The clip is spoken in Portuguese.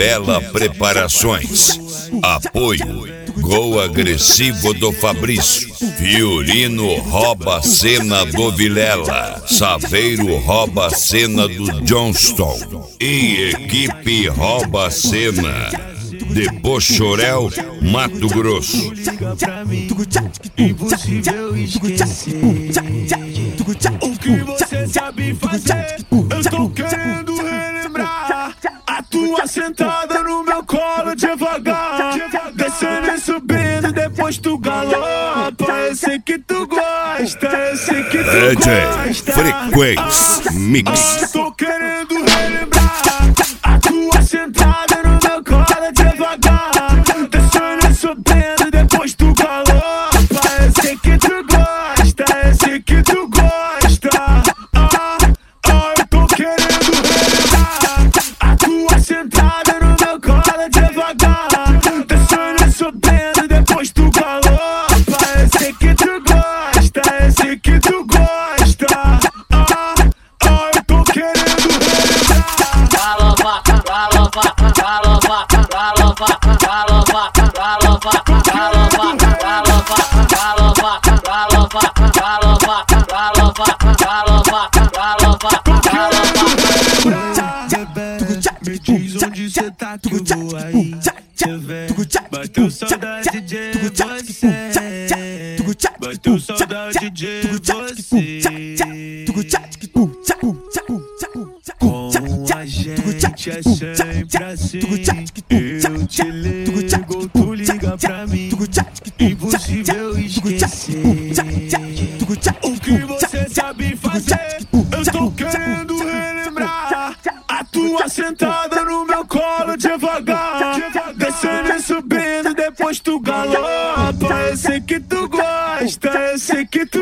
Vilela Preparações. Apoio Gol Agressivo do Fabrício. Fiorino rouba a cena do Vilela. Saveiro rouba a cena do Johnston. E equipe rouba a cena de Pochorel, Mato Grosso. Impossível esquecer o que você sabe fazer. Eu tô querendo relembrar a tua sentada no meu colo devagar, descendo e subindo, depois tu galopa. Eu sei que tu gosta, eu sei que tu gosta. Frequência Mix. Eu tô querendo relembrar a tua sentada no meu colo devagar, descendo e subindo, depois tu galopa. Eu sei que tu gosta, eu sei que tu gosta. Eu tô querendo relembrar a tua sentada no meu colo devagar, descendo e subindo, depois tu galopa. Eu sei que tu gosta, eu sei que tu gosta. Eu tô querendo relembrar. Me diz onde cê tá que eu vou aí. Bateu saudade de você. Bateu saudade de você. Com a gente é sempre assim. Eu te ligo, tu liga pra mim. Impossível esquecer o que você sabe fazer. Eu tô querendo relembrar a tua sentada no meu colo devagar, descendo e subindo, depois tu galopa. Eu sei que tu gosta, eu sei que tu